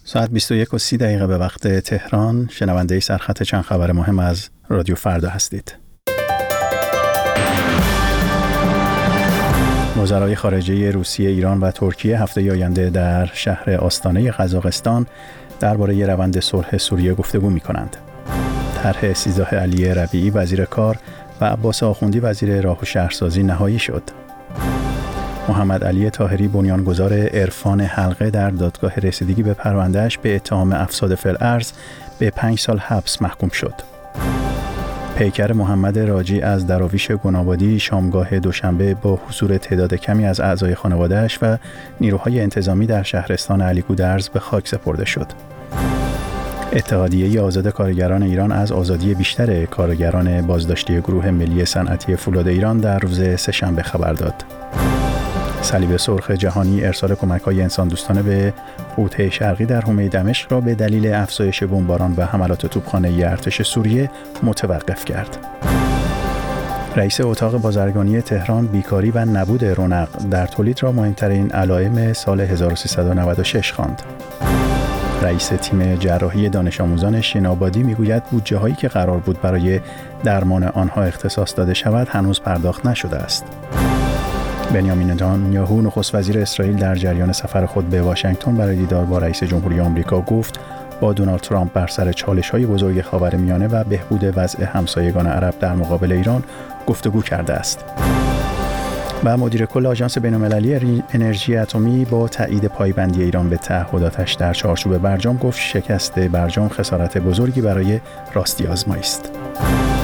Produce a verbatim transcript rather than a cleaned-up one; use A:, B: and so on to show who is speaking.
A: ساعت بیست و یک و سی دقیقه به وقت تهران. شنونده سرخط چند خبر مهم از رادیو فردا هستید. وزرای خارجه روسیه، ایران و ترکیه هفته آینده در شهر آستانه قزاقستان درباره روند صلح سوریه گفتگو می‌کنند. طرح سیزده علی ربیعی وزیر کار و عباس آخوندی وزیر راه و شهرسازی نهایی شد. محمد علی طاهری بنیانگذار عرفان حلقه در دادگاه رسیدگی به پروندهش به اتهام افساد فی الارض به پنج سال حبس محکوم شد. پیکر محمد راجی از دراویش گنابادی شامگاه دوشنبه با حضور تعداد کمی از اعضای خانواده‌اش و نیروهای انتظامی در شهرستان علی گودرز به خاک سپرده شد. اتحادیه آزاد کارگران ایران از آزادی بیشتر کارگران بازداشتی گروه ملی صنعتی فولاد ایران در روز سه‌شنبه خبر داد. صلیب سرخ جهانی ارسال کمک‌های انسان دوستانه به غوطه شرقی در حومه دمشق را به دلیل افزایش بمباران و حملات توپخانه‌ای ارتش سوریه متوقف کرد. رئیس اتاق بازرگانی تهران بیکاری و نبود رونق در تولید را مهمترین علائم سال هزار و سیصد و نود و شش خواند. رئیس تیم جراحی دانش آموزان شنابادی میگوید بودجه هایی که قرار بود برای درمان آنها اختصاص داده شود هنوز پرداخت نشده است. بنیامین نتانیاهو نخست وزیر اسرائیل در جریان سفر خود به واشنگتن برای دیدار با رئیس جمهوری آمریکا گفت با دونالد ترامپ بر سر چالش‌های بزرگ خاورمیانه و بهبود وضع همسایگان عرب در مقابل ایران گفتگو کرده است. و مدیر کل آژانس بین‌المللی انرژی اتمی با تایید پایبندی ایران به تعهداتش در چارچوب برجام گفت شکست برجام خسارت بزرگی برای راستی آزمایی است.